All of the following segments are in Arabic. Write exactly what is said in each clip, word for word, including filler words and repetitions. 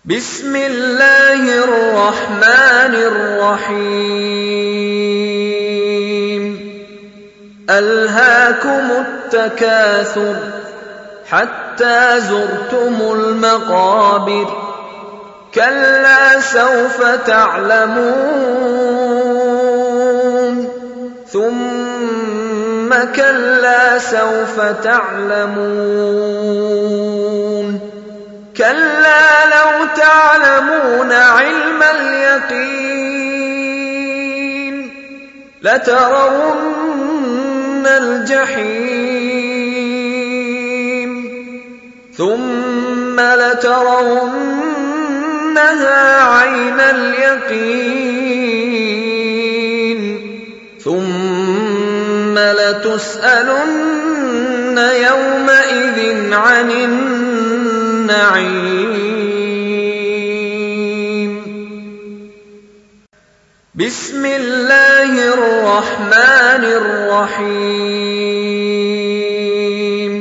بسم الله الرحمن الرحيم ألهاكم التكاثر حتى زرتم المقابر كلا سوف تعلمون ثم كلا سوف تعلمون كلا لو تعلمون علم اليقين لترون الجحيم ثم لترونها عين اليقين ثم لتسألن يومئذ عن النعيم. بسم الله الرحمن الرحيم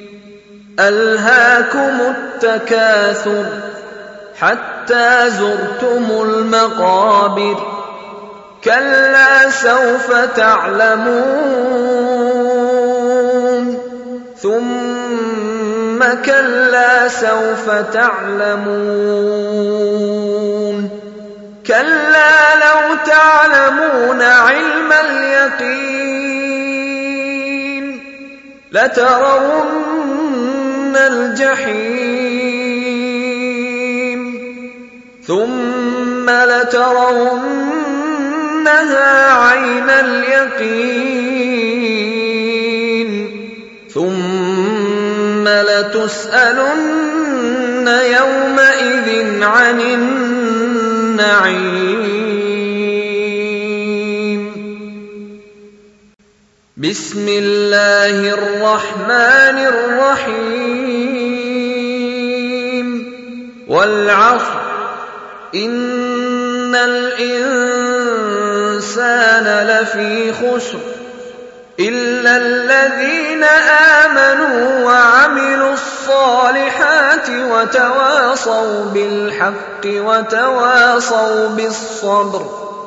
ألهاكم التكاثر حتى زرتم المقابر كلا سوف تعلمون ثم كلا سوف تعلمون كلا لو تعلمون علم اليقين لترون الجحيم ثم لترونها عين اليقين ثم لتسألن يومئذ عن النعيم. بسم الله الرحمن الرحيم والعصر إن الإنسان لفي خسر إلا الذين آمنوا وعملوا الصالحات وتواصوا بالحق وتواصوا بالصبر.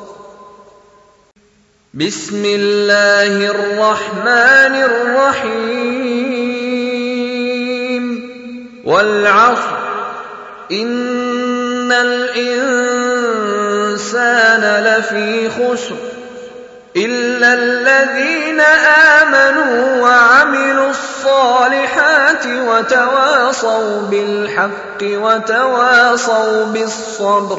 بسم الله الرحمن الرحيم والعصر إن الإنسان لفي خسر إلا الذين آمنوا وعملوا الصالحات وتواصوا بالحق وتواصوا بالصبر.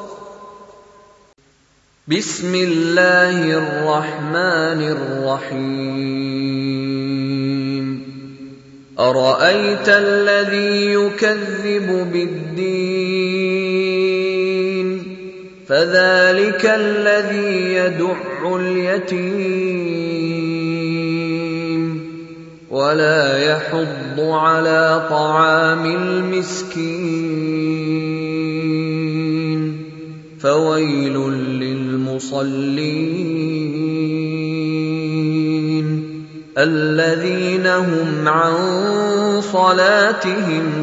بسم الله الرحمن الرحيم أرأيت الذي يكذب بالدين فذلك الذي يدع اليتيم ولا يحض على طعام المسكين فويل للمصلين الذين هم عن صلاتهم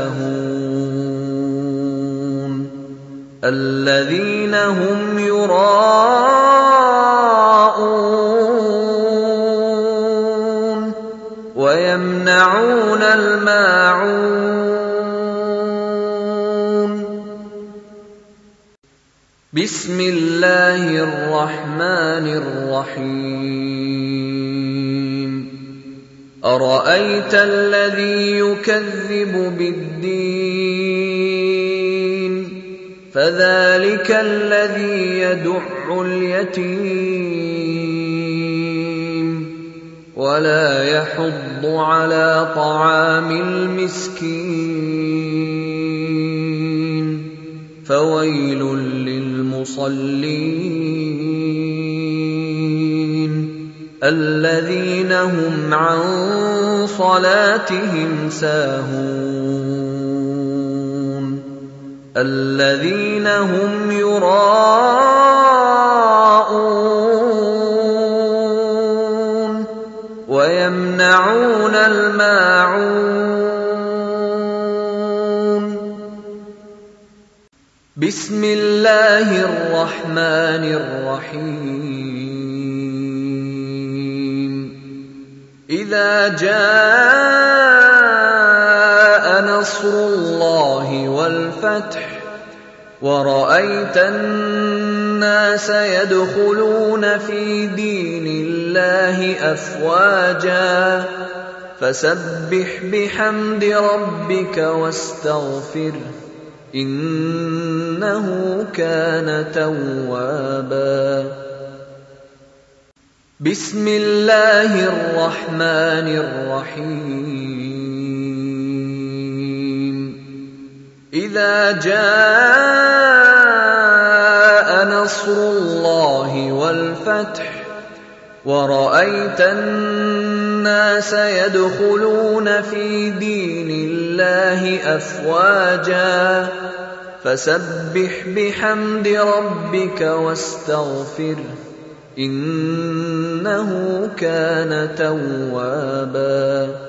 ساهون الذين هم يراءون ويمنعون الماعون. بسم الله الرحمن الرحيم أرأيت الذي يكذب بالدين فذلك الذي يدع اليتيم ولا يحض على طعام المسكين فويل للمصلين الذين هم عن صلاتهم ساهون الذين هم يراءون ويمنعون الماعون. بسم الله الرحمن الرحيم إذا جاء نصر الله والفتح ورأيت الناس يدخلون في دين الله أفواجا فسبح بحمد ربك واستغفره إنه كان توابا بسم الله الرحمن الرحيم إذا جاء نصر الله والفتح ورأيت الناس يدخلون في دين الله أفواجا فسبح بحمد ربك واستغفره إنه كان توابا